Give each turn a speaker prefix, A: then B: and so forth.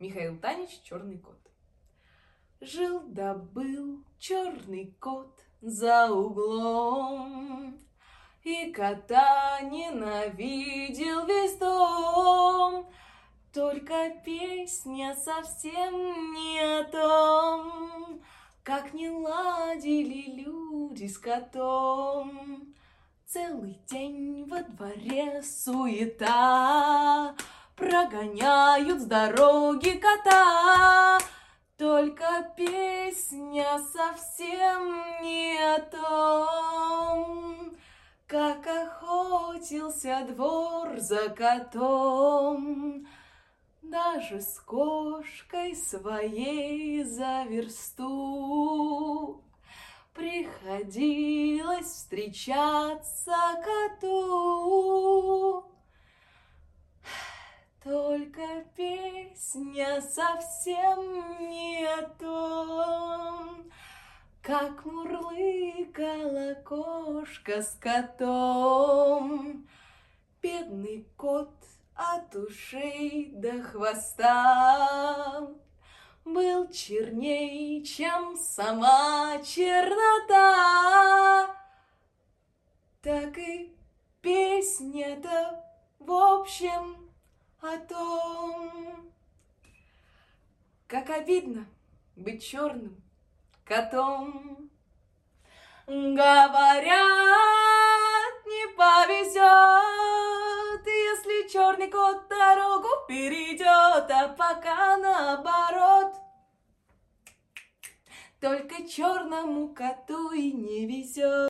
A: Михаил Танич «Черный кот». Жил да был черный кот за углом, и кота ненавидел весь дом. Только песня совсем не о том, как не ладили люди с котом. Целый день во дворе суета, прогоняют с дороги кота. Только песня совсем не о том, как охотился двор за котом. Даже с кошкой своей за версту приходилось встречаться коту. Только песня совсем не о том, как мурлыкала кошка с котом. Бедный кот от ушей до хвоста был черней, чем сама чернота. Так и песня-то в общем о том, как обидно быть черным котом. Говорят, не повезет, если черный кот дорогу перейдет, а пока наоборот. Только черному коту и не везет.